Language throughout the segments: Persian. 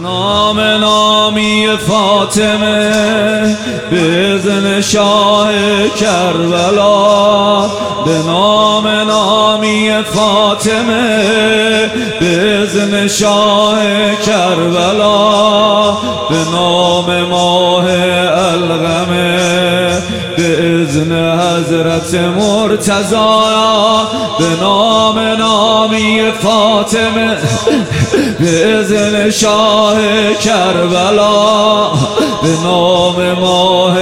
نام نامی فاطمه بزن شاه کربلا، به نام نامی فاطمه بزن شاه کربلا، به نام ماه القمه بإذن حضرت مرتضی، به نام نامی فاطمه بإذن شاه کربلا، به نام ماه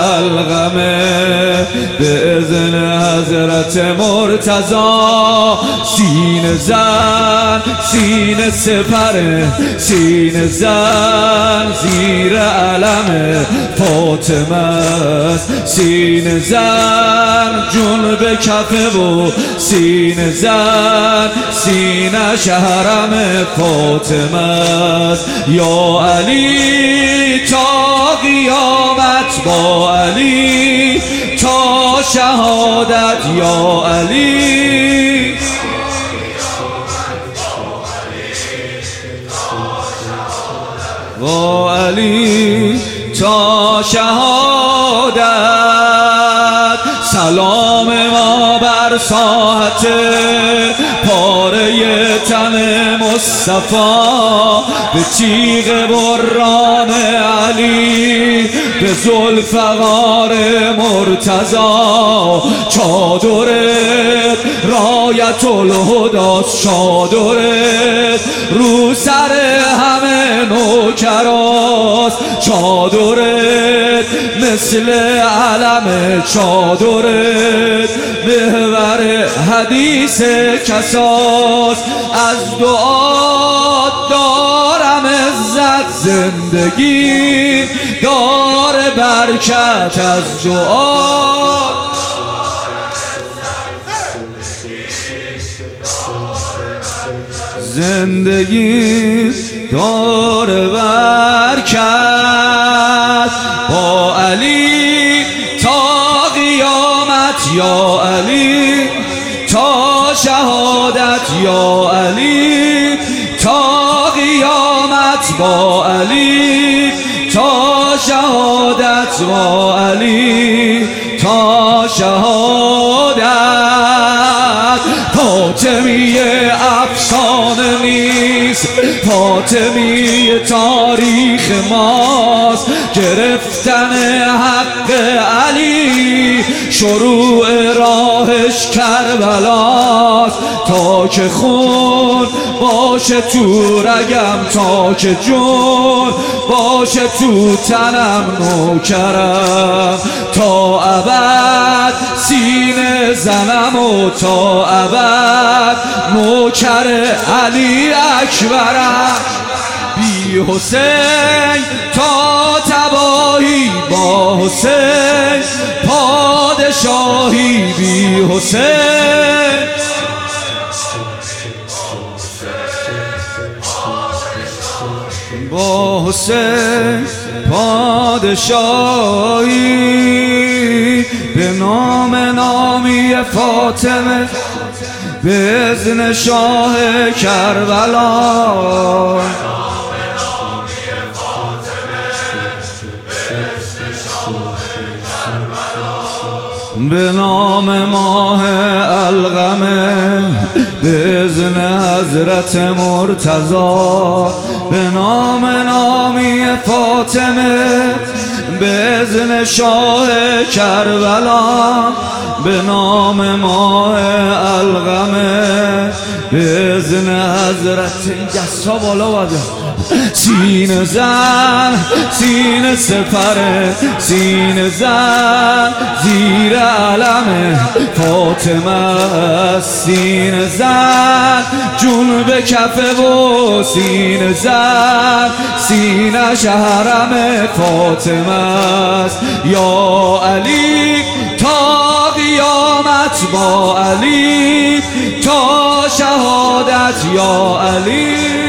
القمه بإذن حضرت مرتضی. سینه زن سینه سپر سینه زن زیر علم فاطمه است، سینه زن جون به کفه و سینه زن سینه شهرم فاطمه است. یا علی تا قیامت با علی تا شهادت، یا علی با علی تا شهادت. سلام ما بر ساحت پاره تن مصطفی، به تیغ بران علی به ذوالفقار مرتضی. چادرت رایت الهداست، چادرت رو سر همه نوکراست، چادرت مثل علم، چادرت محور حدیث کساست. از دعا دارم عزت، زندگی دار برکت، از دعا زندگی دار برکت. با علی تا قیامت، یا علی تا شهادت، یا علی تا قیامت، با علی تا شهادت، با علی تا شهادت. فاطمیه افسانه نیست، فاطمیه تاریخ ماست. گرفتن حق علی شروع راهش کربلاست، تا که خون باشه تو رگم، تا که جون باشه تو تنم نوکرم، تا ابد سینه زنم و تا ابد نوکر علی اکبرم. بی حسین تا تباهی، با حسین پادشاهی، بی حسین با حسین پادشاهی. به نام نامی فاطمه بإذن شاه کربلا، به نام ماه القمه بإذن حضرت مرتضی، به نام نامی فاطمه بإذن شاه کربلا، به نام ماه القمه بإذن حضرت. این دستا بالا باید. سینه زن سینه سپر سینه زن زیر علم فاطمه، سینه زن جون به کفه و سینه زن سینه شهرم فاطمه است. یا علی تا قیامت، با علی تا شهادت، یا علی